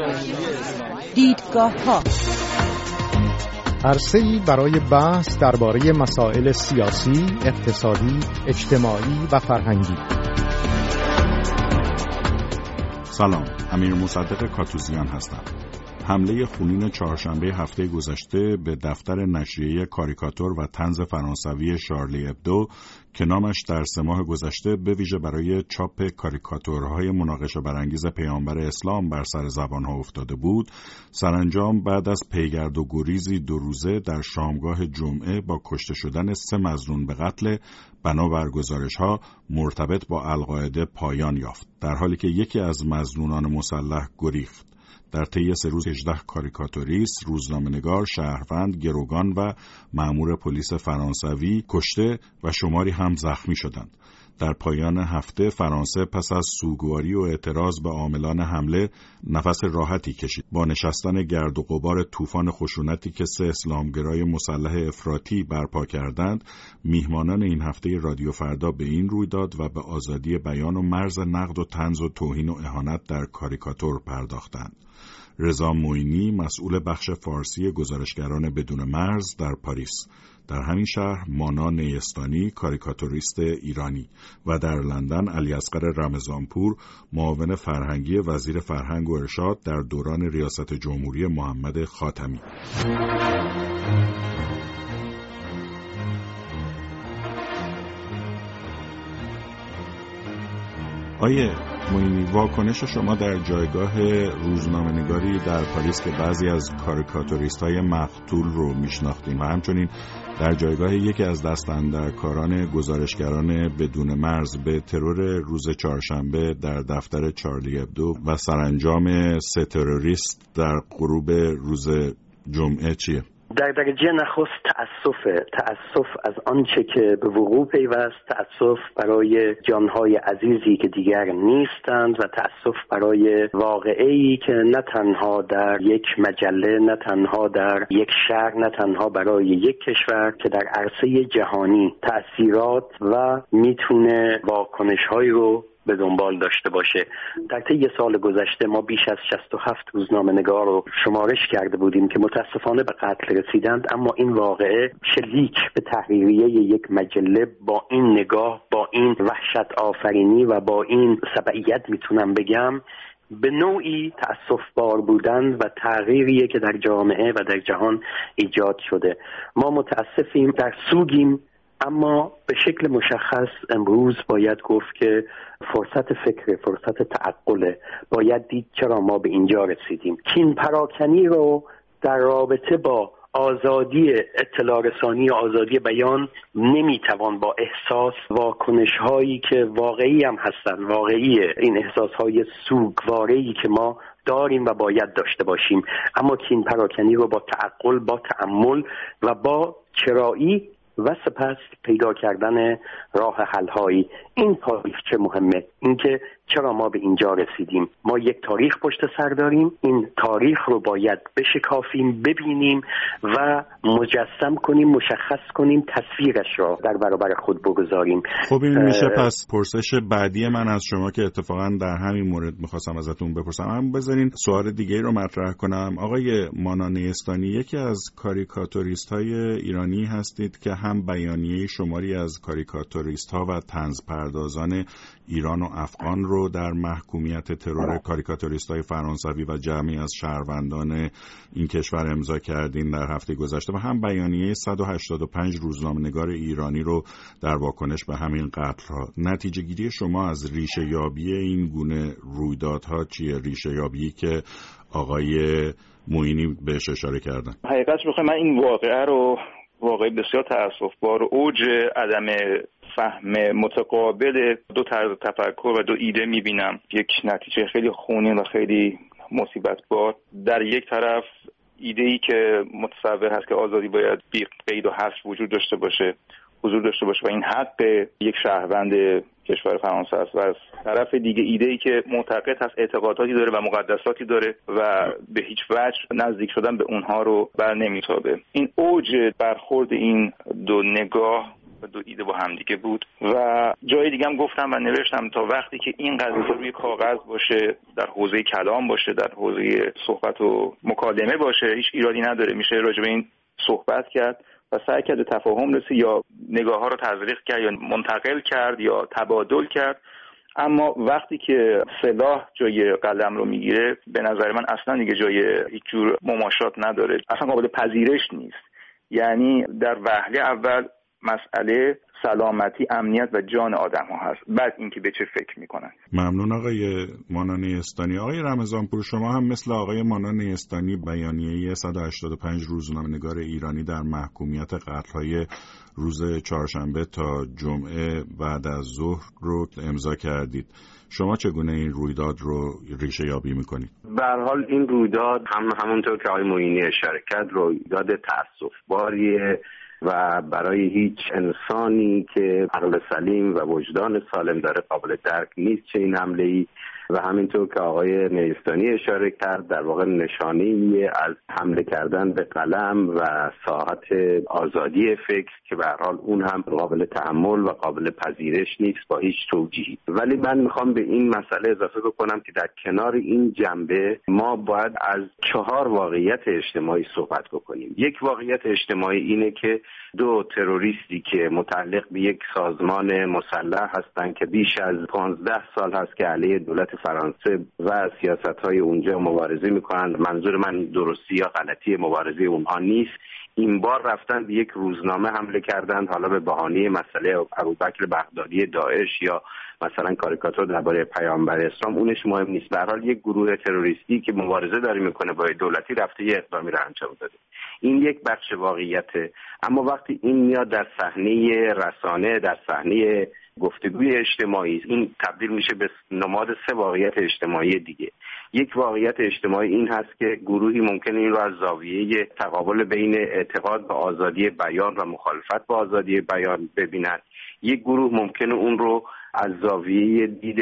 دیدگاه‌ها عرصه‌ای برای بحث درباره مسائل سیاسی، اقتصادی، اجتماعی و فرهنگی. سلام، امیر مصدق کاتوزیان هستم. حمله خونین چهارشنبه هفته گذشته به دفتر نشریه کاریکاتور و طنز فرانسوی شارلی ابدو که نامش در 3 ماه گذشته به ویژه برای چاپ کاریکاتورهای مناقشه برانگیز پیامبر اسلام بر سر زبانها افتاده بود، سرانجام بعد از پیگرد و گریزی 2 روزه در شامگاه جمعه با کشته شدن 3 مظنون به قتل بنابر گزارش‌ها مرتبط با القاعده پایان یافت، در حالی که یکی از مظنونان مسلح گریخت. در طی 3 روز 18 کاریکاتوریست، روزنامه‌نگار، شهروند، گروگان و مأمور پلیس فرانسوی کشته و شماری هم زخمی شدند. در پایان هفته فرانسه پس از سوگواری و اعتراض به عاملان حمله نفس راحتی کشید. با نشستن گرد و غبار طوفان خشونتی که 3 اسلامگرای مسلح افراطی برپا کردند، میهمانان این هفته رادیو فردا به این رویداد و به آزادی بیان و مرز نقد و طنز و توهین و اهانت در کاریکاتور پرداختند. رضا معینی، مسئول بخش فارسی گزارشگران بدون مرز در پاریس، در همین شهر مانا نیستانی، کاریکاتوریست ایرانی، و در لندن علیاصغر رمضانپور، معاون فرهنگی وزیر فرهنگ و ارشاد در دوران ریاست جمهوری محمد خاتمی. آیه معینی، واکنش شما در جایگاه روزنامه‌نگاری در پاریس که بعضی از کاریکاتوریست‌های مقتول رو میشناختیم و همچنین در جایگاه یکی از دستاندرکاران گزارشگران بدون مرز به ترور روز چهارشنبه در دفتر چارلی ابدو و سرانجام 3 تروریست در غروب روز جمعه چیه؟ در درجه نخست تأسف از آنچه که به وقوع پیوست، تأسف برای جانهای عزیزی که دیگر نیستند و تأسف برای واقعه‌ای که نه تنها در یک مجله، نه تنها در یک شهر، نه تنها برای یک کشور که در عرصه جهانی تأثیرات و میتونه واکنش‌هایی رو به دنبال داشته باشه. در طی سال گذشته ما بیش از 67 روزنامه‌نگار رو شمارش کرده بودیم که متاسفانه به قتل رسیدند، اما این واقعه شلیک به تحریریه یک مجله با این نگاه، با این وحشت آفرینی و با این سبعیت میتونم بگم به نوعی تأسف‌بار بودن و تغییریه که در جامعه و در جهان ایجاد شده. ما متاسفیم، در سوگیم، اما به شکل مشخص امروز باید گفت که فرصت فکر، فرصت تعقل، باید دید چرا ما به اینجا رسیدیم. کین پراکنی رو در رابطه با آزادی اطلاع رسانی و آزادی بیان نمیتوان با احساس واکنش‌هایی که واقعی هم هستن، واقعیه، این احساس‌های سوگواره‌ای که ما داریم و باید داشته باشیم، اما کین پراکنی رو با تعقل، با تأمل و با چرایی و سپس پیدا کردن راه حل‌هایی. این تاریخ چه مهمه، اینکه چرا ما به اینجا رسیدیم. ما یک تاریخ پشت سر داریم، این تاریخ رو باید بشکافیم، ببینیم و مجسم کنیم، مشخص کنیم، تصویرش رو در برابر خود بگذاریم. خب این میشه پس پرسش بعدی من از شما که اتفاقا در همین مورد میخواستم ازتون بپرسم. هم بذارین سوال دیگه رو مطرح کنم. آقای مانا نیستانی، یکی از کاریکاتوریست های ایرانی هستید که هم بیانیه شماری از کاریکاتوریست ها و طنز پردازان ایران و افغان رو در محکومیت ترور کاریکاتوریست‌های فرانسوی و جمعی از شهروندان این کشور امضا کردین در هفته گذشته و هم بیانیه 185 روزنامه‌نگار ایرانی رو در واکنش به همین قتل‌ها. نتیجه گیری شما از ریشه یابی این گونه رویدادها چیه؟ ریشه یابی که آقای معینی بهش اشاره کردن. حقیقتش بخوام من این واقعه رو واقعی بسیار تأسف‌بار و اوج عدم فهم متقابل 2 طرز تفکر و 2 ایده میبینم. یک نتیجه خیلی خونین و خیلی مصیبت‌بار. در یک طرف ایده‌ای که متصور هست که آزادی باید بی قید و حصر وجود داشته باشه، حضور داشته باشه و این حق یک شهروند کشور فرانسه است، و از طرف دیگه ایده‌ای که معتقد هست اعتقاداتی داره و مقدساتی داره و به هیچ وجه نزدیک شدن به اونها رو بر نمیتابه. این اوج برخورد این 2 نگاه و دو ایده با همدیگه بود. و جای دیگه هم گفتم و نوشتم تا وقتی که این قضیه روی کاغذ باشه، در حوزه کلام باشه، در حوزه صحبت و مکالمه باشه، هیچ ایرادی نداره، میشه راجع به این صحبت کرد و سعی کرد تفاهم رسید یا نگاه‌ها رو تزریق کرد یا منتقل کرد یا تبادل کرد. اما وقتی که سلاح جای قلم رو میگیره، به نظر من اصلا دیگه جای هیچ جور مماشات نداره، اصلا قابل پذیرش نیست. یعنی در وهله اول مسئله سلامتی، امنیت و جان آدم ها هست، بعد اینکه به چه فکر میکنن. ممنون آقای مانا نیستانی. آقای رمضانپور، شما هم مثل آقای مانا نیستانی بیانیه 185 روزنامه‌نگار ایرانی در محکومیت قتل‌های روز چهارشنبه تا جمعه بعد از ظهر رو امضا کردید. شما چگونه این رویداد رو ریشه یابی میکنید؟ به هر حال این رویداد همونطور که آقای معینی اشاره کرد رویداد تأسف‌باریه و برای هیچ انسانی که عقل سلیم و وجدان سالم داره قابل درک نیست چه این حمله‌ای و همینطور که آقای نیستانی اشاره کرد در واقع نشانه‌ای از حمله کردن به قلم و ساحت آزادی فکر که به هر حال اون هم قابل تأمل و قابل پذیرش نیست با هیچ توجیهی. ولی من میخوام به این مسئله اضافه بکنم که در کنار این جنبه ما باید از 4 واقعیت اجتماعی صحبت بکنیم. یک واقعیت اجتماعی اینه که 2 تروریستی که متعلق به یک سازمان مسلح هستند که بیش از 15 سال هست که علیه دولت فرانسه و سیاست‌های اونجا مبارزه می‌کنند. منظور من درستی یا غلطی مبارزه اونها نیست. این بار رفتن به یک روزنامه حمله کردند، حالا به بهانه مسئله ابوبکر بغدادی داعش یا مثلا کاریکاتور درباره پیامبر اسلام، اونش مهم نیست. به هر حال یک گروه تروریستی که مبارزه داره میکنه با دولتی رفته یه اقدامی رو انجام داده. این یک بخش واقعیته. اما وقتی این میاد در صحنه رسانه، در صحنه گفتگوی اجتماعی، این تبدیل میشه به نماد 3 واقعیت اجتماعی دیگه. یک واقعیت اجتماعی این هست که گروهی ممکنه این رو از زاویه تقابل بین اعتقاد به آزادی بیان و مخالفت با آزادی بیان ببینن. یک گروه ممکنه اون رو از زاویه دید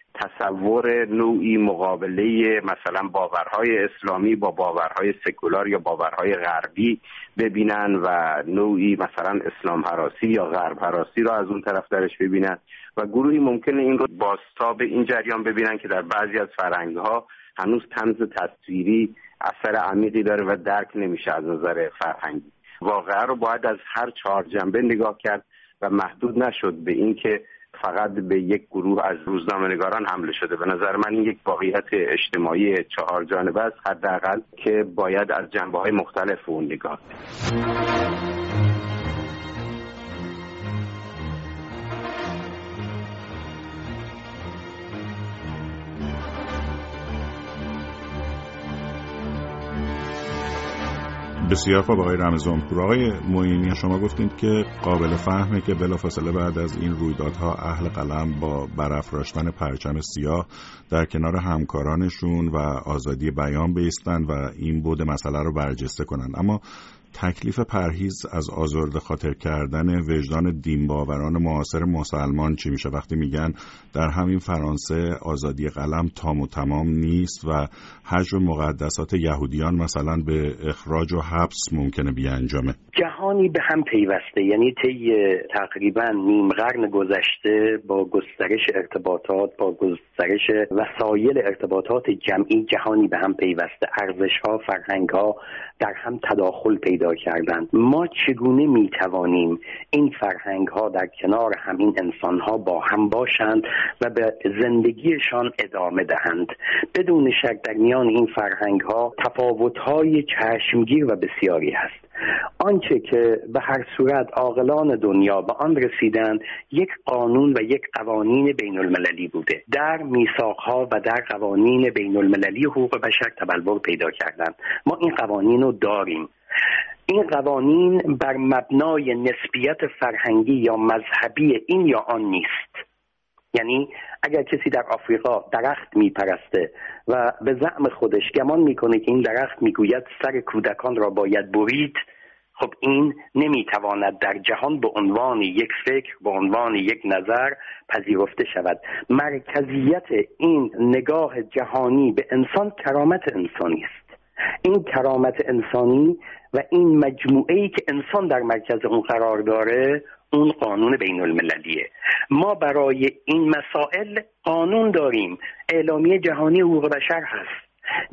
تصور نوعی مقابله مثلا باورهای اسلامی با باورهای سکولار یا باورهای غربی ببینن و نوعی مثلا اسلام هراسی یا غرب هراسی را از اون طرف درش ببینن و گروهی ممکنه این رو بازتاب این جریان ببینن که در بعضی از فرهنگ‌ها هنوز طنز تصویری اثر عمیقی داره و درک نمیشه از نظر فرهنگی. واقعا رو باید از هر 4 جنبه نگاه کرد و محدود نشد به این که فقط به یک گروه از روزنامه‌نگاران حمله شده. به نظر من این یک واقعیت اجتماعی 4 جانبه است حداقل که باید از جنبه‌های مختلف اون نگاه کرد. بسیار خوب آقای رمضانپور. آقای معینی، شما گفتید که قابل فهمه که بلافاصله بعد از این رویدادها اهل قلم با برافراشتن پرچم سیاه در کنار همکارانشون و آزادی بیان بایستند و این بود مسئله رو برجسته کنند. اما تکلیف پرهیز از آزرده خاطر کردن وجدان دینباوران معاصر مسلمان چی میشه وقتی میگن در همین فرانسه آزادی قلم تام و تمام نیست و حجر مقدسات یهودیان مثلا به اخراج و حبس ممکنه بیانجامه؟ جهانی به هم پیوسته، یعنی طی تقریبا نیم قرن گذشته با گسترش ارتباطات، با گسترش وسایل ارتباطات جمعی، جهانی به هم پیوسته، ارزش‌ها، فرهنگ‌ها در هم تداخل پیدا کردند. ما چگونه میتوانیم این فرهنگ‌ها در کنار هم این انسان‌ها با هم باشند و به زندگیشان ادامه دهند؟ بدون شک در میان این فرهنگ‌ها تفاوت‌های چشمگیر و بسیاری هست. آنچه که به هر صورت عاقلان دنیا به آن رسیدند یک قانون و یک قوانین بین المللی بوده. در میثاق‌ها و در قوانین بین المللی حقوق بشر تبلور پیدا کردند. ما این قوانین رو داریم. این قوانین بر مبنای نسبیت فرهنگی یا مذهبی این یا آن نیست. یعنی اگر کسی در آفریقا درخت میپرسته و به زعم خودش گمان میکنه که این درخت میگوید سر کودکان را باید برید، خب این نمیتواند در جهان به عنوان یک فکر، به عنوان یک نظر پذیرفته شود. مرکزیت این نگاه جهانی به انسان کرامت انسانی است. این کرامت انسانی و این مجموعه‌ای که انسان در مرکز اون قرار داره اون قانون بین المللیه. ما برای این مسائل قانون داریم، اعلامیه جهانی حقوق بشر هست،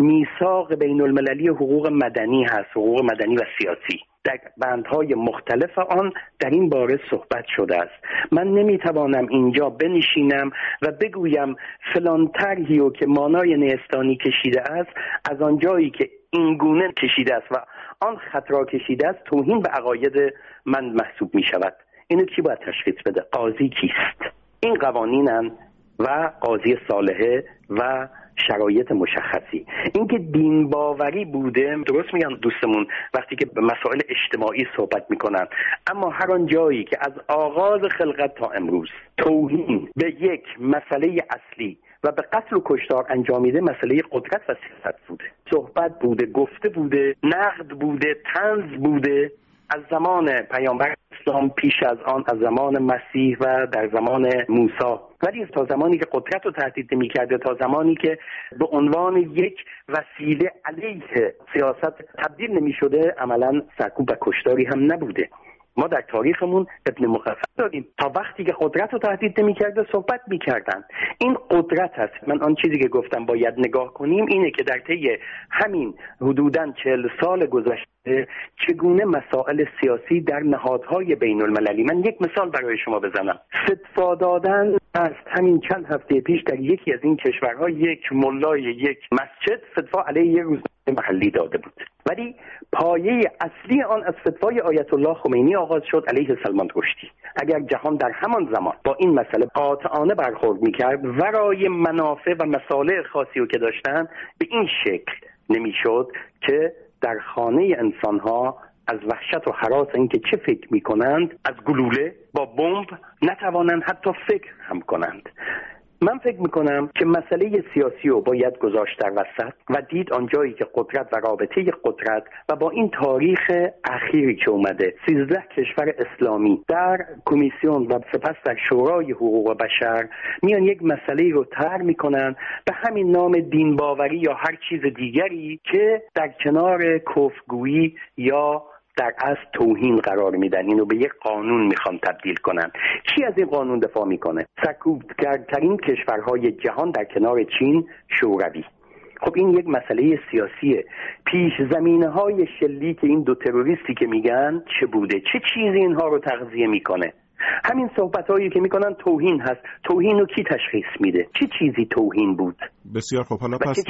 میثاق بین المللی حقوق مدنی هست، حقوق مدنی و سیاسی. در بندهای مختلف آن در این باره صحبت شده است. من نمیتوانم اینجا بنشینم و بگویم فلان طرحی رو که مانای نیستانی کشیده است از آنجایی که این گونه کشیده است و آن خط را کشیده است توهین به عقاید من محسوب می شود. اینو کی باید تشخیص بده؟ قاضی کیست؟ این قوانینن و قاضی صالحه و شرایط مشخصی. اینکه دین باوری بوده، درست میگن دوستمون وقتی که به مسائل اجتماعی صحبت میکنن، اما هر آن جایی که از آغاز خلقت تا امروز توهین به یک مسئله اصلی و به قتل و کشتار انجامیده، مسئله قدرت و سیاست بوده، صحبت بوده، گفته بوده، نقد بوده، طنز بوده، از زمان پیامبر اسلام، پیش از آن از زمان مسیح و در زمان موسی، ولی تا زمانی که قدرت رو تهدید می‌کرده، تا زمانی که به عنوان یک وسیله علیه سیاست تبدیل نمی‌شده، عملاً سرکوب و کشتاری هم نبوده. ما در تاریخمون ابن مقفع داریم، تا وقتی که قدرت رو تهدید نمی‌کرده صحبت می‌کردن. این قدرت است. من آن چیزی که گفتم باید نگاه کنیم اینه که در طی همین حدوداً 40 سال گذشته چگونه مسائل سیاسی در نهادهای بین المللی، من یک مثال برای شما بزنم، فتوا دادن است. همین چند هفته پیش در یکی از این کشورها یک ملای یک مسجد فتوا علیه یک روزنامه محلی داده بود، ولی پایه اصلی آن از فتوای آیت الله خمینی آغاز شد علیه سلمان رشدی. اگر جهان در همان زمان با این مسئله قاطعانه برخورد میکرد، ورای منافع و مصالح خاصی رو که داشتن، به این شکل نمیشد که در خانه انسانها از وحشت و هراس اینکه چه فکر میکنند، از گلوله با بمب نتوانند حتی فکر هم کنند. من فکر میکنم که مسئله سیاسی رو باید گذاشت در وسط و دید آنجایی که قدرت و رابطه قدرت و با این تاریخ اخیری که اومده 13 کشور اسلامی در کمیسیون و سپس در شورای حقوق بشر میان یک مسئله رو طرح میکنن به همین نام دین باوری یا هر چیز دیگری که در کنار کفرگویی یا در اصل توهین قرار میدن. اینو به یک قانون میخوان تبدیل کنن. کی از این قانون دفاع میکنه؟ سرکوبگرترین کشورهای جهان در کنار چین، شوروی. خب این یک مسئله سیاسیه. پیش زمینه‌های شلیک این دو تروریستی که میگن چه بوده؟ چه چیزی اینها رو تغذیه میکنه؟ همین صحبتایی که میکنن توهین هست. توهین رو کی تشخیص میده؟ چه چیزی توهین بود؟ بسیار خب. حالا پس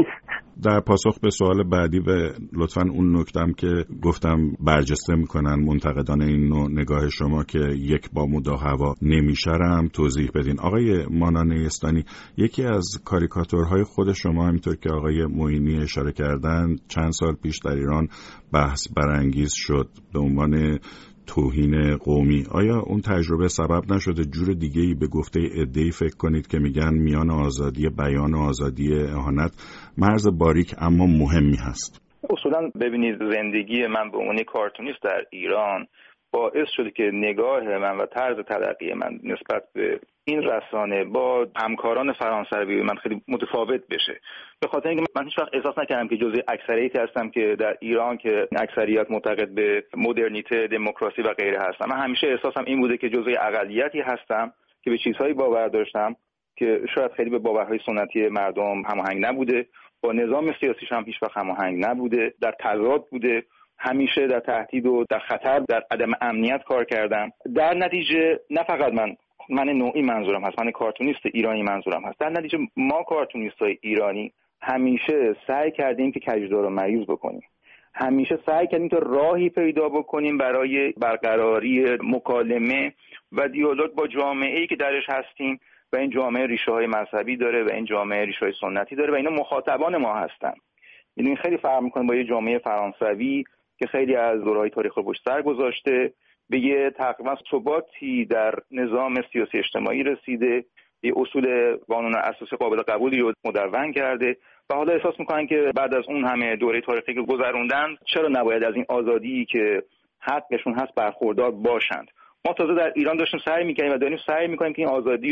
در پاسخ به سوال بعدی و لطفاً اون نکتم که گفتم برجسته میکنن منتقدان این نوع نگاه شما که یک بامود و هوا نمیشرم توضیح بدین. آقای مانا نیستانی، یکی از کاریکاتورهای خود شما همینطور که آقای معینی اشاره کردن چند سال پیش در ایران بحث برانگیز شد به عنوان توهین قومی. آیا اون تجربه سبب نشده جور دیگه‌ای به گفته عده‌ای فکر کنید که میگن میان آزادی بیان و آزادی اهانت مرز باریک اما مهمی هست؟ اصولا ببینید زندگی من به عنوان کارتونیست در ایران باعث شده که نگاه من و طرز تلقی من نسبت به این رسانه با همکاران فرانسوی من خیلی متفاوت بشه. به خاطر اینکه من هیچ وقت احساس نکردم که جزء اکثریتی هستم که در ایران که اکثریت معتقد به مدرنیته، دموکراسی و غیره هستم. من همیشه احساسم این بوده که جزء اقلیتی هستم که به چیزهایی باور داشتم که شاید خیلی به باورهای سنتی مردم هماهنگ نبوده، با نظام سیاسیش هم هیچ وقت هماهنگ نبوده، در تضاد بوده، همیشه در تهدید و در خطر، در عدم امنیت کار کردم. در نتیجه نه فقط من نوعی منظورم هست، من کارتونیست ایرانی منظورم هست، در نتیجه ما کارتونیستای ایرانی همیشه سعی کردیم که کجدار و مریض بکنیم، همیشه سعی کردیم که راهی پیدا بکنیم برای برقراری مکالمه و دیالوگ با جامعه‌ای که درش هستیم و این جامعه ریشه‌های مذهبی داره و این جامعه ریشه‌های سنتی داره و اینا مخاطبان ما هستن. یعنی خیلی فرق می‌کنه با یه جامعه فرانسوی که خیلی از دوره‌های تاریخ رو پشت سر گذاشته، به یه تقریبا ثباتی در نظام سیاسی اجتماعی رسیده، یه اصول قانون اساسی قابل قبولی رو مدون کرده و حالا احساس میکنن که بعد از اون همه دوره تاریخی که گذروندن چرا نباید از این آزادی که حقشون هست برخوردار باشند. ما تازه در ایران داشتیم سعی میکنیم و داریم سعی میکنیم که این آزادی رو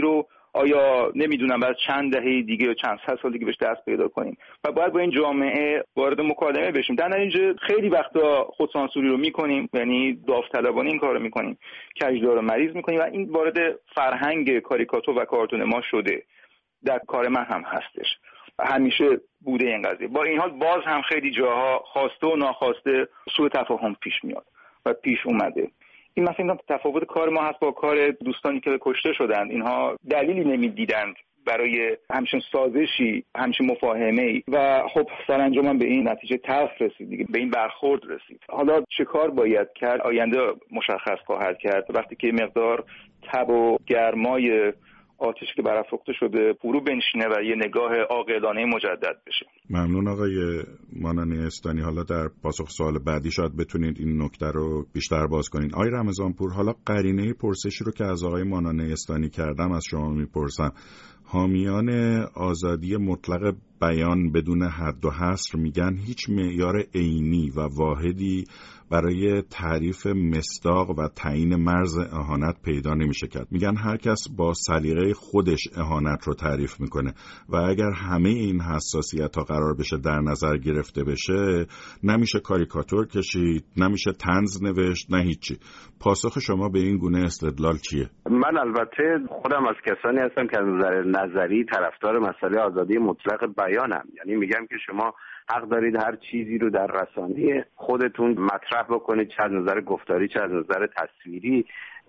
آیا نمیدونم بعد چند دهه دیگه یا چند صد سال دیگه بهش دست پیدا کنیم و باید با این جامعه وارد مکالمه بشیم. در نتیجه خیلی وقتا خودسانسوری رو میکنیم، یعنی داوطلبانه این کارو میکنیم، کجدار رو مریض میکنیم و این وارد فرهنگ کاریکاتور و کارتون ما شده. در کار من هم هستش، همیشه بوده این قضیه. با این حال باز هم خیلی جاها خواسته و ناخواسته سوء تفاهم پیش میاد و پیش اومده. این مثلا تفاوت کار ما هست با کار دوستانی که کشته شدن. اینها دلیلی نمیدیدند برای همچین سازشی، همچین مفاهمه‌ای و خب سرانجام به این نتیجه تلخ رسید دیگه، به این برخورد رسید. حالا چه کار باید کرد؟ آینده مشخص خواهد کرد وقتی که مقدار تب و گرمای آتشی که برافروخته شده فرو بنشینه و یه نگاه عاقلانه مجدد بشه. ممنون آقای مانان استانی. حالا در پاسخ سوال بعدی شاید بتونید این نکته رو بیشتر باز کنین. آقای رمضانپور، حالا قرینه پرسشی رو که از آقای مانان استانی کردم از شما میپرسم. حامیان آزادی مطلق بیان بدون حد و حصر میگن هیچ معیار عینی و واحدی برای تعریف مصداق و تعیین مرز اهانت پیدا نمیشه کرد. میگن هر کس با سلیقه خودش اهانت رو تعریف میکنه و اگر همه این حساسیت‌ها قرار بشه در نظر گرفته بشه نمیشه کاریکاتور کشید، نمیشه طنز نوشت، نه هیچی. پاسخ شما به این گونه استدلال چیه؟ من البته خودم از کسانی هستم که از نظر نظری طرفدار مسئله آزادی مطلق بیانم. یعنی میگم که شما حق دارید هر چیزی رو در رسانه خودتون مطرح بکنید، چه از نظر گفتاری چه از نظر تصویری،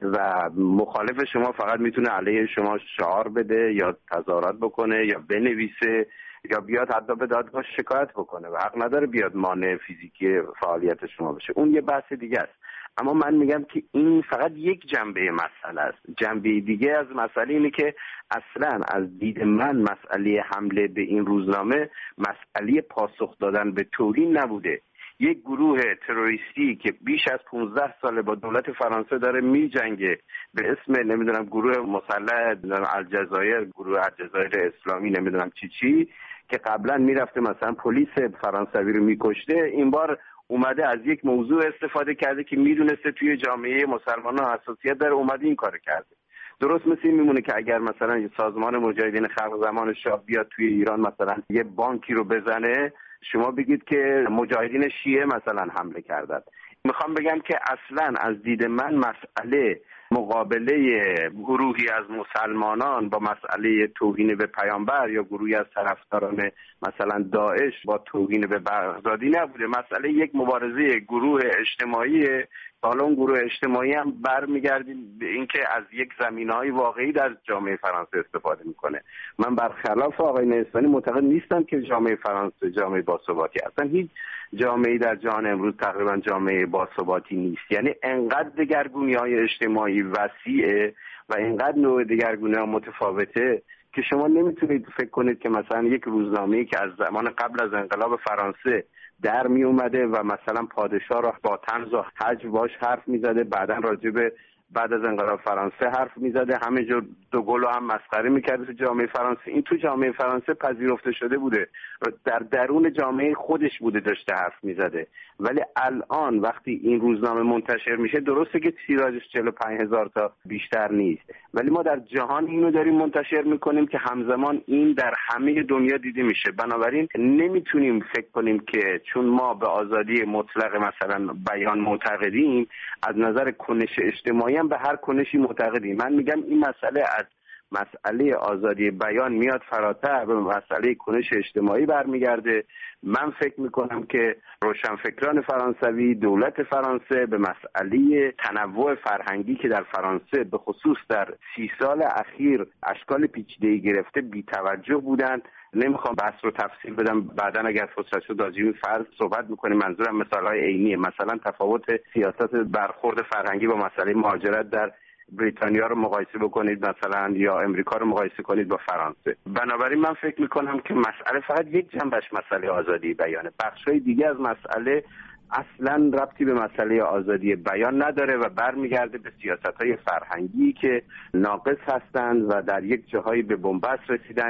و مخالف شما فقط میتونه علیه شما شعار بده یا تظاهرات بکنه یا بنویسه یا بیاد حتی به دادگاه شکایت بکنه و حق نداره بیاد مانع فیزیکی فعالیت شما بشه. اون یه بحث دیگه است. اما من میگم که این فقط یک جنبه مسئله است. جنبه دیگه از مسئله اینه که اصلا از دید من مسئله حمله به این روزنامه مسئله پاسخ دادن به توهین نبوده. یک گروه تروریستی که بیش از 15 ساله با دولت فرانسه داره میجنگه به اسم نمیدونم گروه مسلح الجزایر، گروه الجزایر اسلامی، نمیدونم چی که قبلا میرفته مثلا پلیس فرانسوی رو میکشته، این بار اومده از یک موضوع استفاده کرده که میدونسته توی جامعه مسلمانان حساسیت داره، اومده این کار کرده. درست مثل این میمونه که اگر مثلا سازمان مجاهدین خلق زمان شاه بیاد توی ایران مثلا یه بانکی رو بزنه، شما بگید که مجاهدین شیعه مثلا حمله کردند. میخوام بگم که اصلا از دید من مسئله مقابله گروهی از مسلمانان با مسئله توهین به پیامبر یا گروهی از طرفداران مثلا داعش با توهین به بغدادی نبوده. مسئله یک مبارزه گروه اجتماعی. حالا اون گروه اجتماعی هم برمیگردیم به اینکه از یک زمینه‌های واقعی در جامعه فرانسه استفاده میکنه. من برخلاف آقای نستانی معتقد نیستم که جامعه فرانسه جامعه باثباتی، اصلا هیچ جامعه‌ای در جهان امروز تقریبا جامعه باثباتی نیست. یعنی انقدر دگرگونی‌های اجتماعی وسیعه و انقدر نوع دگرگونی‌ها متفاوته که شما نمیتونید فکر کنید که مثلا یک روزنامه‌ای که از زمان قبل از انقلاب فرانسه در می اومده و مثلا پادشاه را با طنز و هجو باش حرف میزده، بعدا راجب بعد از انقلاب فرانسه حرف میزده، همه جور دو گل هم مسخره میکرده تو جامعه فرانسه. این تو جامعه فرانسه پذیرفته شده بوده، در درون جامعه خودش بوده داشته حرف میزده. ولی الان وقتی این روزنامه منتشر میشه، درسته که تیراژش 45,000 تا بیشتر نیست، ولی ما در جهان اینو داریم منتشر میکنیم که همزمان این در همه دنیا دیده میشه. بنابراین نمیتونیم فکر کنیم که چون ما به آزادی مطلق مثلا بیان معتقدیم، از نظر کنش اجتماعی هم به هر کنشی معتقدیم. من میگم این مسئله از مسئله آزادی بیان میاد فراتر به مسئله کنش اجتماعی برمیگرده. من فکر میکنم که روشنفکران فرانسوی، دولت فرانسه به مسئله تنوع فرهنگی که در فرانسه به خصوص در 30 سال اخیر اشکال پیچیده‌ای گرفته بی‌توجه بودند. نمیخوام بحث رو تفصیل بدم، بعداً اگر فرصت شد راجع به فرض صحبت میکنیم. منظورم مثال‌های عینیه، مثلا تفاوت سیاست برخورد فرهنگی با مسئله مهاجرت در بریتانیا رو مقایسه بکنید مثلا یا امریکا رو مقایسه کنید با فرانسه. بنابراین من فکر میکنم که مسئله فقط یک جنبش مسئله آزادی بیانه، بخشای دیگه از مسئله اصلا ربطی به مسئله آزادی بیان نداره و برمیگرده به سیاست‌های فرهنگی که ناقص هستند و در یک جاهایی به بنبست رسیدند که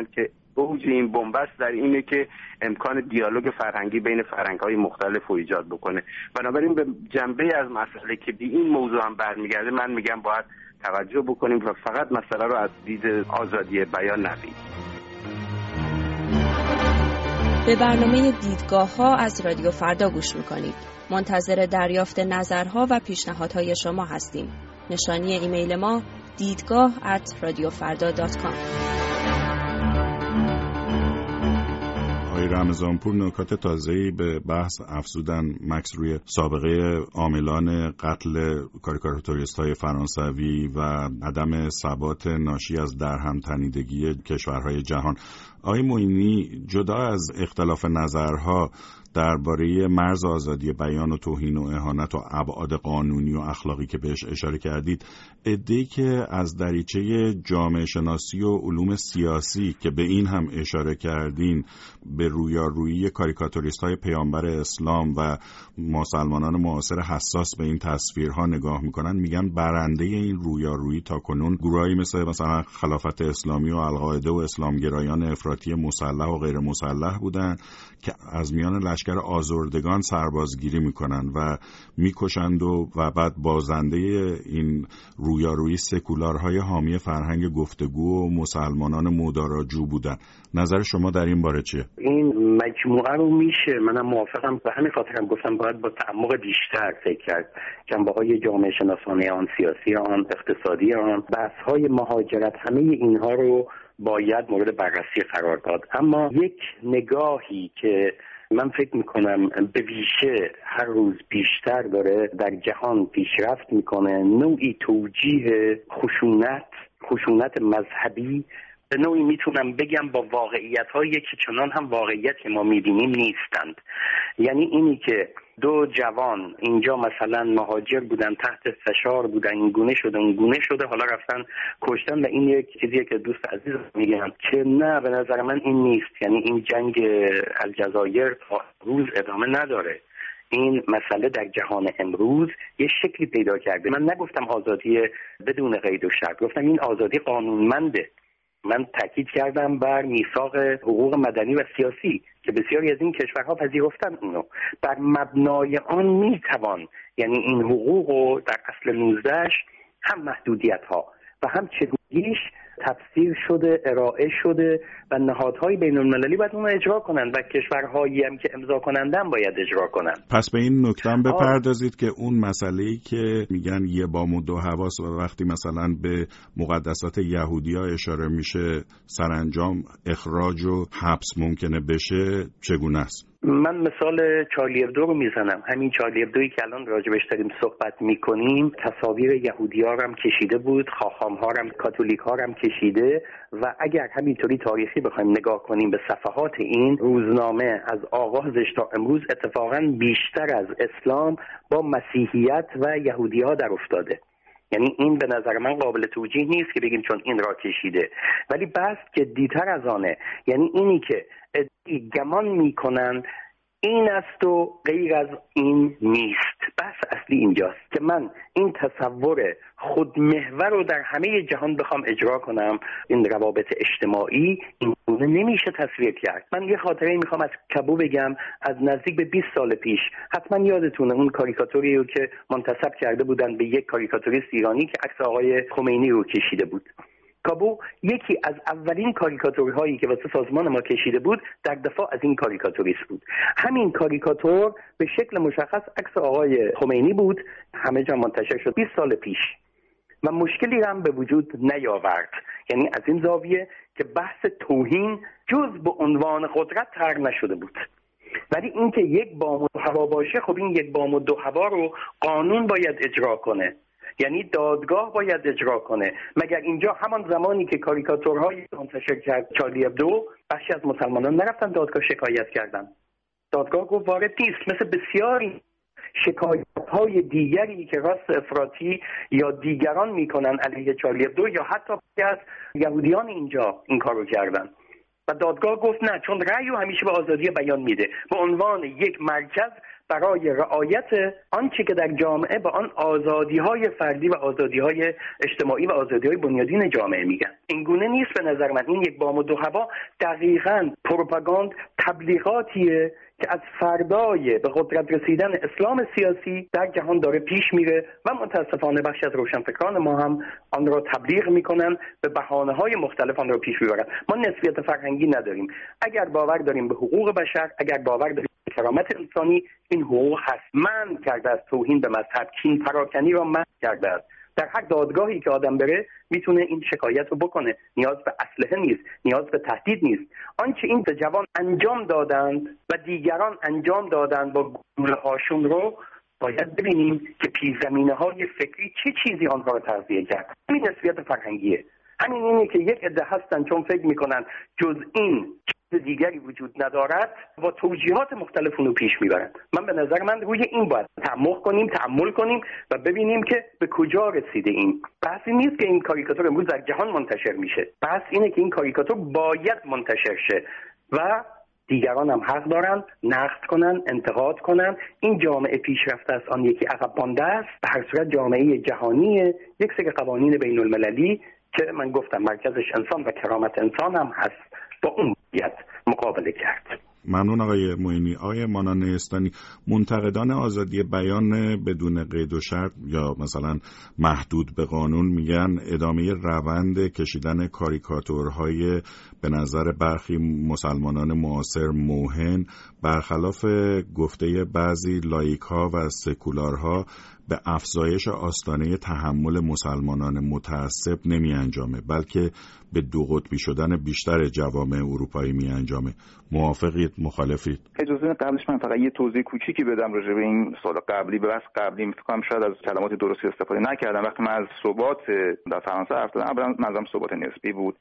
اوج این بنبست در اینه که امکان دیالوگ فرهنگی بین فرهنگ‌های مختلف رو ایجاد بکنه. بنابراین به جنبه از مسئله که به این موضوع هم برمیگرده، من میگم باید توجه بکنیم و فقط مسئله رو از دید آزادی بیان نبینیم. به برنامه دیدگاه‌ها از رادیو فردا گوش می‌کنید. منتظر دریافت نظرها و پیشنهادهای شما هستیم. نشانی ایمیل ما دیدگاه@radiofarda.com. آقای رمضانپور نکات تازه‌ای به بحث افزودن مکس روی سابقه عاملان قتل کاریکاتوریست‌های فرانسوی و عدم ثبات ناشی از درهم تنیدگی کشورهای جهان. آقای معینی، جدا از اختلاف نظرها درباره مرز آزادی بیان و توهین و اهانت و ابعاد قانونی و اخلاقی که بهش اشاره کردید، عده‌ای که از دریچه جامعه شناسی و علوم سیاسی که به این هم اشاره کردین به رویارویی کاریکاتوریست‌های پیامبر اسلام و مسلمانان معاصر حساس به این تصویرها نگاه میکنن، میگن برنده این رویارویی تاکنون گروهایی مثلا خلافت اسلامی و القاعده و اسلامگرایان افراطی مسلح و غیر مسلح بودن که از میان لشکر آزردگان سربازگیری میکنن و میکشند و بعد بازنده این رویارویی سکولارهای حامی فرهنگ گفتگو و مسلمانان مداراجو بودن. نظر شما در این باره چیه؟ این مجموعه رو میشه، منم موافقم، به همین خاطرم گفتم باید با تعمق بیشتر فکر کرد. جنبه‌های جامعه شناسانه آن، سیاسی آن، اقتصادی آن، بحث‌های مهاجرت، همه اینها رو باید مورد بررسی قرار داد. اما یک نگاهی که من فکر میکنم به ویژه هر روز بیشتر داره در جهان پیشرفت میکنه، نوعی توجیه خشونت مذهبی، به نوعی میتونم بگم با واقعیت‌هایی که چنان هم واقعیت که ما میبینیم نیستند. یعنی اینی که دو جوان اینجا مثلا مهاجر بودن، تحت فشار بودن، این گونه شده اون گونه شده، حالا رفتن کشتن، و این یک چیزیه که دوست عزیز میگن که نه، به نظر من این نیست. یعنی این جنگ الجزایر تا روز ادامه نداره. این مسئله در جهان امروز یه شکلی پیدا کرده. من نگفتم آزادی بدون قید و شرط، گفتم این آزادی قانونمنده. من تاکید کردم بر میثاق حقوق مدنی و سیاسی که بسیاری از این کشورها پذیرفتن اونو. بر مبنای آن میتوان، یعنی این حقوقو در اصل 19 هم محدودیت‌ها و هم چگونگیش تفسیر شده، ارائه شده و نهادهای بین‌المللی باید اون رو اجرا کنن و کشورهایی هم که امضا کنندن باید اجرا کنن. پس به این نکته هم بپردازید که اون مسئله‌ای که میگن یه بام و دو حواس و وقتی مثلا به مقدسات یهودی‌ها اشاره میشه سرانجام اخراج و حبس ممکنه بشه، چگونه است؟ من مثال چارلی ابدو رو میزنم. همین چارلی ابدویی که الان راجبش داریم صحبت میکنیم تصاویر یهودی‌ها رو هم کشیده بود، خاخام‌ها رو هم، کاتولیک‌ها رو هم کشیده، و اگر همینطوری تاریخی بخوایم نگاه کنیم به صفحات این روزنامه از آغازش تا امروز اتفاقاً بیشتر از اسلام با مسیحیت و یهودی‌ها در افتاده. یعنی این به نظر من قابل توجیه نیست که بگیم چون این را کشیده، ولی بس که دیتر از آنه. یعنی اینی که گمان میکنن این است و غیر از این نیست. بس اصلی اینجاست که من این تصور خودمحور رو در همه جهان بخوام اجرا کنم، این روابط اجتماعی این گونه نمیشه تصویر کرد. من یه خاطره میخوام از کابو بگم، از نزدیک به 20 سال پیش. حتما یادتونه اون کاریکاتوری رو که منتسب کرده بودن به یک کاریکاتوریست ایرانی که عکس آقای خمینی رو کشیده بود. کابو یکی از اولین کاریکاتورهایی که واسه سازمان ما کشیده بود در دفاع از این کاریکاتوریست بود. همین کاریکاتور به شکل مشخص عکس آقای خمینی بود، همه جا منتشر شد 20 سال پیش و مشکلی هم به وجود نیاورد. یعنی از این زاویه که بحث توهین جز به عنوان قدرت طرح نشده بود. ولی اینکه یک بام و دو هوا باشه، خب این یک بام و دو هوا رو قانون باید اجرا کنه، یعنی دادگاه باید اجرا کنه. مگر اینجا همان زمانی که کاریکاتورهای منتشر کرد چارلی ابدو، بخشی از مسلمانان نرفتن دادگاه شکایت کردن، دادگاه گفت وارد نیست. مثل بسیاری شکایت‌های دیگری که راست افراطی یا دیگران میکنن علیه چارلی ابدو یا حتی از یهودیان اینجا این کارو کردن و دادگاه گفت نه، چون رأیو همیشه به آزادی بیان میده، به عنوان یک مرکز برای رعایت آنچه که در جامعه با آن آزادی‌های فردی و آزادی‌های اجتماعی و آزادی‌های بنیادین جامعه میگن. این گونه نیست به نظر من. این یک بام و دو هوا دقیقاً پروپاگاند، تبلیغاتیه که از فردای به قدرت رسیدن اسلام سیاسی در جهان داره پیش میره و متاسفانه بخشی از روشنفکران ما هم آن را تبلیغ میکنن، به بهانه‌های مختلف آن را پیش میبرن. ما نسبیت فرهنگی نداریم. اگر باور داریم به حقوق بشر، اگر باور داریم به کرامت انسانی، این حقوق هست. منع کرده از توهین به مذهب، کین پراکنی را منع کرده است. در هر دادگاهی که آدم بره میتونه این شکایت رو بکنه. نیاز به اسلحه نیست، نیاز به تهدید نیست. آنچه این جوان انجام دادند و دیگران انجام دادند با گلوله‌هاشون رو باید ببینیم که پیش‌زمینه‌های فکری چه چیزی آنها رو تغذیه کرد. همین نسبیت فرهنگیه. همین اینه که یک عده هستن چون فکر میکنن جز این دیگری وجود ندارد و توجیهات مختلف اونو پیش میبرن. من به نظر من روی این باید تأمل کنیم و ببینیم که به کجا رسیده این. بحث نیست که این کاریکاتور امروز در جهان منتشر میشه. بحث اینه که این کاریکاتور باید منتشر شه و دیگران هم حق دارن نقد کنن، انتقاد کنن. این جامعه پیشرفته است، آن یکی عقب مانده است. به هر صورت جامعه جهانی یک سری قوانین بین المللی که من گفتم مرکزش انسان و کرامت انسان هم هست، با اون باید مقابله کرد. ممنون آقای معینی. آقای مانا نیستانی، منتقدان آزادی بیان بدون قید و شرط یا مثلا محدود به قانون میگن ادامه روند کشیدن کاریکاتورهای به نظر برخی مسلمانان معاصر موهن برخلاف گفته بعضی لایک‌ها و سکولارها به افزایش آستانه تحمل مسلمانان متعصب نمی انجامه، بلکه به دو قطبی شدن بیشتر جوامع اروپایی می انجامه. موافقید؟ مخالفید؟ اجازه قبلش من فقط یه توضیح کوچیکی بدم راجع به این سوال قبلی. به بحث قبلی فکر کنم شاید از کلمات درستی استفاده نکردم. وقتی من از ثبات در فرانسه حرف زدم، اولا منظورم ثبات نسبی بود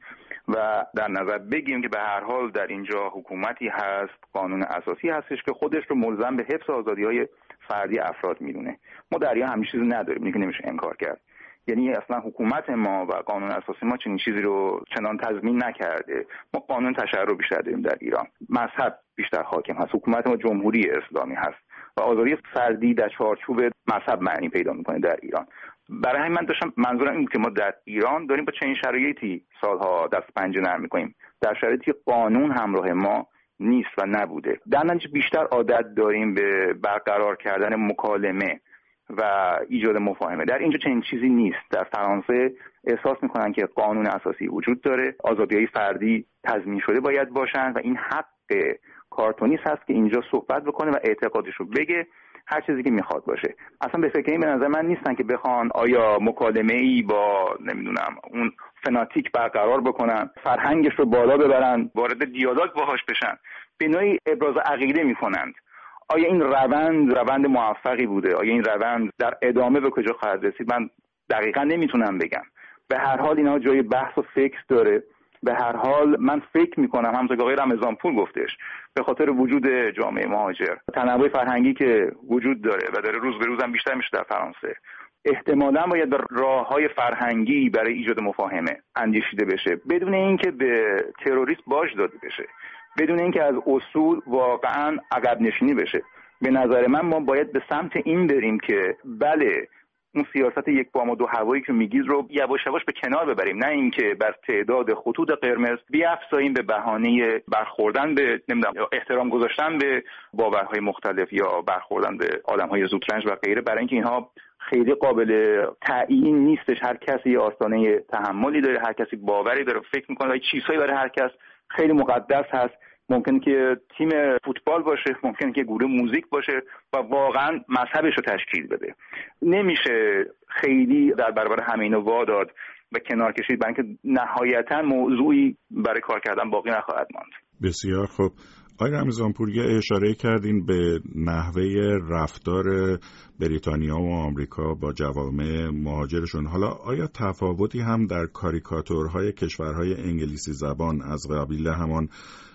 و در نظر بگیم که به هر حال در اینجا حکومتی هست، قانون اساسی هستش که خودش رو ملزم به حفظ آزادی‌های فردی افراد میدونه. ما در ایران همین چیزی نداریم، اینو نمیشه انکار کرد. یعنی اصلا حکومت ما و قانون اساسی ما چنین چیزی رو چنان تضمین نکرده. ما قانون تشرع بیشتر داریم در ایران، مذهب بیشتر حاکم هست، حکومت ما جمهوری اسلامی هست و آزادی فردی در چارچوب مذهب معنی پیدا میکنه در ایران. برای همین من داشتم منظورم این بود که ما در ایران داریم با چنین شرایطی سالها دست پنجه نرم میکنیم، در شرایطی قانون همراه ما نیست و نبوده. در نتیجه بیشتر عادت داریم به برقرار کردن مکالمه و ایجاد مفاهمه. در اینجا چنین چیزی نیست. در فرانسه احساس میکنن که قانون اساسی وجود داره، آزادی‌های فردی تضمین شده باید باشن و این حق کارتونیست هست که اینجا صحبت بکنه و اعتقادش رو بگه، هر چیزی که میخواد باشه. اصلا به فکر این به نظر من نیستن که بخوان آیا مکالمه‌ای با نمیدونم اون فناتیک برقرار بکنن، فرهنگش رو بالا ببرن، وارد دیالوگ باهاش بشن، به نوعی ابراز عقیده میکنند. آیا این روند موفقی بوده؟ آیا این روند در ادامه به کجا خواهد رسید؟ من دقیقاً نمیتونم بگم. به هر حال اینا جای بحث و فکر داره. به هر حال من فکر میکنم همونطور که آقای رمضانپور گفتش، به خاطر وجود جامعه مهاجر، تنوع فرهنگی که وجود داره و داره روز به روز هم بیشتر میشه در فرانسه، احتمالاً باید به راههای فرهنگی برای ایجاد مفاهمه اندیشیده بشه، بدون اینکه به تروریسم باج داده بشه، بدون اینکه از اصول واقعاً عقب نشینی بشه. به نظر من ما باید به سمت این بریم که بله، اون سیاست یک بام و دو هوایی که میگید رو یواش یواش به کنار ببریم، نه اینکه بر تعداد خطوط قرمز بیافزاییم به بهانه برخوردن به نمیدونم یا احترام گذاشتن به باورهای مختلف یا برخوردن به آدمهای زودرنج و غیره، برای اینکه اینها خیلی قابل تعیین نیستش. هر کسی آستانه تحملی داره، هر کسی باوری داره، فکر میکنه چیزهایی برای هر کس خیلی مقدس هست. ممکن که تیم فوتبال باشه، ممکن که گروه موزیک باشه و واقعا مذهبش رو تشکیل بده. نمیشه خیلی در برابر همه اینو واداد و کنار کشید، برای اینکه نهایتا موضوعی برای کار کردن باقی نخواهد ماند. بسیار خوب. آقای رمضانپور، یه اشاره کردین به نحوه رفتار بریتانیا و آمریکا با جوامع مهاجرشون. حالا آیا تفاوتی هم در کاریکاتورهای کشورهای انگلیسی زبان از قبیل همان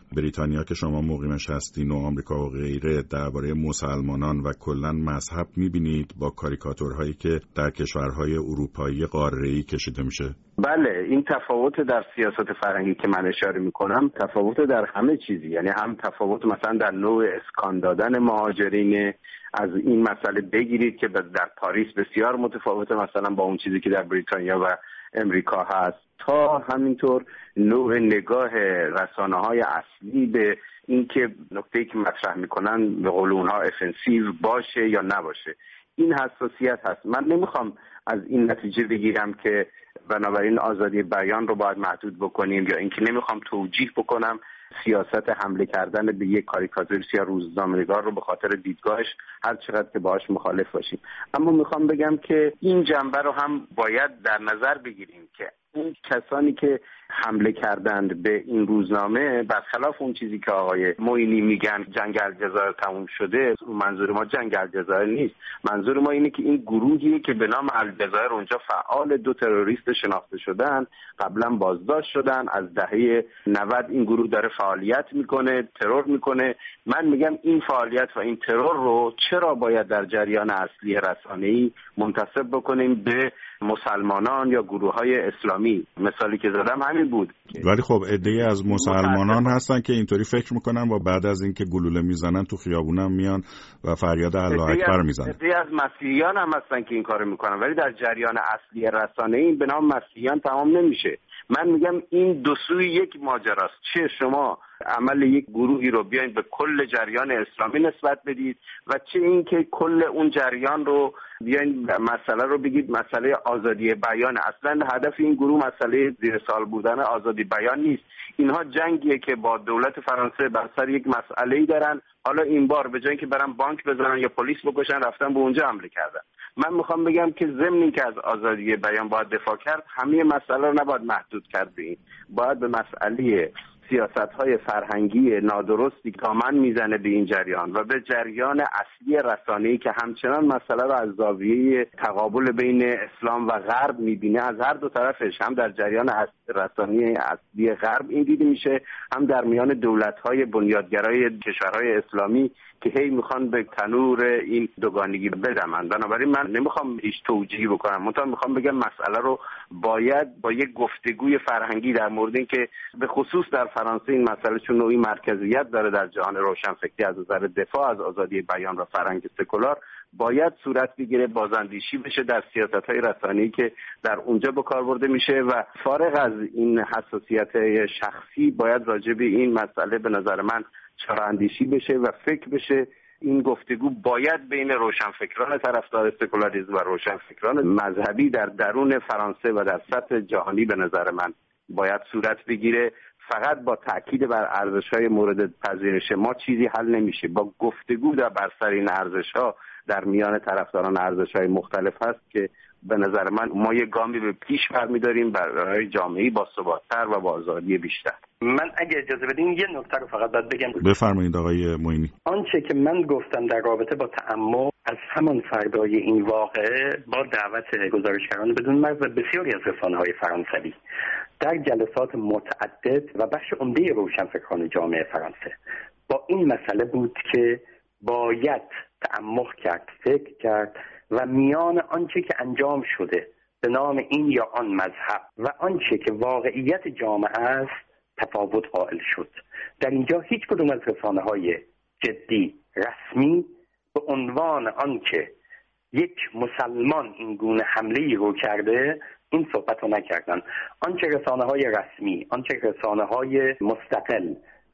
بریتانیا که شما مقیمش هستین و آمریکا و غیره درباره مسلمانان و کلا مذهب میبینید با کاریکاتورهایی که در کشورهای اروپایی قاره‌ای کشیده میشه؟ بله، این تفاوت در سیاست فرهنگی که من اشاره میکنم تفاوت در همه چیزی، یعنی هم تفاوت مثلا در نوع اسکان دادن مهاجرین، از این مسئله بگیرید که در پاریس بسیار متفاوته مثلا با اون چیزی که در بریتانیا و امریکا هست، تا همینطور نوع نگاه رسانه‌های اصلی به اینکه نکته‌ای که مطرح میکنن به قول اونها افنسیو باشه یا نباشه. این حساسیت هست. من نمیخوام از این نتیجه بگیرم که بنابراین آزادی بیان رو باید محدود بکنیم، یا اینکه نمیخوام توجیه بکنم سیاست حمله کردن به یک کاریکاتوریست یا روزنامه‌نگار رو به خاطر دیدگاهش هر چقدر که باهاش مخالف باشیم. اما میخوام بگم که این جنبه رو هم باید در نظر بگیریم که اون کسانی که حمله کردند به این روزنامه، برخلاف اون چیزی که آقای معینی میگن جنگ الجزایر تموم شده، منظور ما جنگ الجزایر نیست. منظور ما اینه که این گروهی که به نام الجزایر اونجا فعال 2 تروریست شناخته شدن، قبلا بازداشت شدن، از دهه 90 این گروه داره فعالیت میکنه، ترور میکنه. من میگم این فعالیت و این ترور رو چرا باید در جریان اصلی رسانه‌ای منتسب بکنیم به مسلمانان یا گروه‌های اسلامی؟ مثالی که زدم همین بود. ولی خب عده‌ای از مسلمانان هستن که اینطوری فکر میکنن و بعد از اینکه گلوله میزنن تو خیابونم میان و فریاد الله اکبر میزنن. عده‌ای از مسیحیان هم هستن که این کارو میکنن، ولی در جریان اصلی رسانه‌ای به نام مسیحیان تمام نمیشه. من میگم این دو سوی یک ماجراست. چه شما عمل یک گروهی رو بیاین به کل جریان اسلامی نسبت بدید و چه این که کل اون جریان رو بیاین مسئله رو بگید مسئله آزادی بیان. اصلا هدف این گروه مسئله زیر سوال بودن آزادی بیان نیست. اینها جنگیه که با دولت فرانسه بر سر یک مسئله‌ای دارن. حالا این بار به جای اینکه برن بانک بزنن یا پلیس بکشن، رفتن به اونجا حمله کردن. من میخوام بگم که ضمن که از آزادی بیان باید دفاع کرد، همه مسئله رو نباید محدود کرد به این. باید به مسئله سیاست‌های فرهنگی نادرستی که دامن میزنه به این جریان و به جریان اصلی رسانه‌ای که همچنان مسئله رو از زاویه تقابل بین اسلام و غرب میبینه، از هر دو طرفش، هم در جریان رسانه‌ای اصلی غرب این دیده میشه، هم در میان دولت‌های بنیادگرای کشورهای اسلامی که هی میخوان به تنور این دوگانگی بدمن. بنابراین من نمیخوام هیچ توجیهی بکنم، منتها میخوام بگم مسئله رو باید با یک گفتگوی فرهنگی در مورد این که به خصوص در فرانسه این مسئله چون نوعی مرکزیت داره در جهان روشنفکری از نظر دفاع از آزادی بیان و فرهنگ سکولار، باید صورت بگیره، بازاندیشی بشه در سیاست‌های رسانه‌ای که در اونجا به کار برده میشه و فارغ از این حساسیت شخصی باید راجع به این مسئله به نظر من چاره‌اندیشی بشه و فکر بشه. این گفتگو باید بین روشنفکران طرفدار سکولاریسم و روشنفکران مذهبی در درون فرانسه و در سطح جهانی به نظر من باید صورت بگیره. فقط با تاکید بر ارزش‌های مورد پذیرش ما چیزی حل نمیشه. با گفتگو در بر سر این ارزش‌ها در میان طرفداران ارزش‌های مختلف هست که به نظر من ما یک گامی به پیش برمی‌داریم برای جامعه‌ای با ثبات‌تر و با آزادی بیشتر. من اگه اجازه بدین یه نکته رو فقط باید بگم. بفرمایید آقای معینی. آنچه که من گفتم در رابطه با تعمق از همان فردای این واقعه با دعوت گزارشگران بدون مرز و بسیاری از رسانه‌های فرانسوی در جلسات متعدد و بخش عمده روشنفکران جامعه فرانسه با این مسئله بود که باید تعمق کرد، فکر کرد و میان آنچه که انجام شده به نام این یا آن مذهب و آنچه که واقعیت جامعه است تفاوت قائل شد. در اینجا هیچ کدوم از رسانه‌های جدی رسمی به عنوان آنکه یک مسلمان این گونه حمله‌ای رو کرده این صحبت رو نکردن. آنچه رسانه‌های رسمی، آنچه رسانه‌های مستقل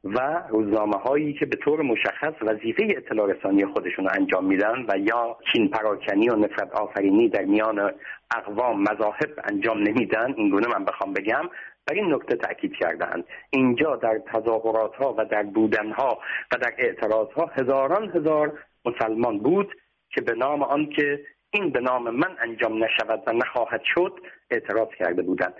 و روزنامه‌هایی که به طور مشخص وظیفه اطلاع رسانی خودشون رو انجام میدن و یا چین پراکنی و نفرت آفرینی در میان اقوام مذاهب انجام نمیدن، این گونه من بخوام بگم، بر این نکته تأکید کردند. اینجا در تظاهرات‌ها و در بودن‌ها و در اعتراض‌ها هزار مسلمان بود که به نام آن که این به نام من انجام نشود و نخواهد شد اعتراض کرده بودند.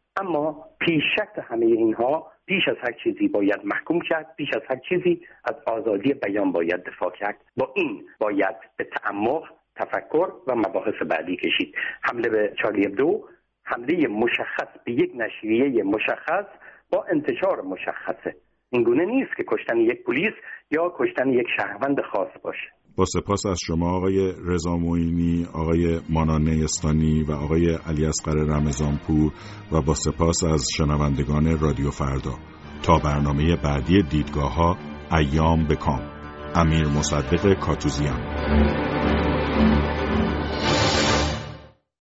اما پیش شرط همه اینها، پیش از هر چیزی باید محکوم کرد، پیش از هر چیزی از آزادی بیان باید دفاع کرد. با این باید به تعمق، تفکر و مباحث بعدی کشید. حمله به چارلی ابدو حمله مشخص به یک نشریه مشخص با انتشار مشخصه. اینگونه نیست که کشتن یک پلیس یا کشتن یک شهروند خاص باشه. با سپاس از شما آقای رضا معینی، آقای مانا نیستانی و آقای علی اصغر رمضانپور و با سپاس از شنوندگان رادیو فردا. تا برنامه بعدی دیدگاه‌ها، ایام بکام. امیر مصدق کاتوزیان.